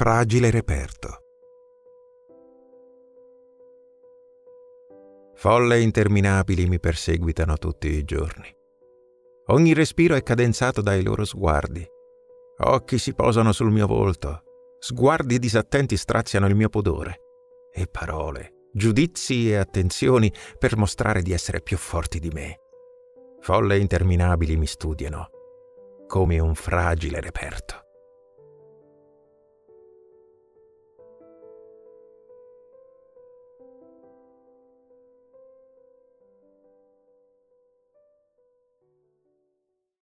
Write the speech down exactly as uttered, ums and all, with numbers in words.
fragile reperto. Folle interminabili mi perseguitano tutti i giorni. Ogni respiro è cadenzato dai loro sguardi. Occhi si posano sul mio volto, sguardi disattenti straziano il mio pudore, e parole, giudizi e attenzioni per mostrare di essere più forti di me. Folle interminabili mi studiano come un fragile reperto.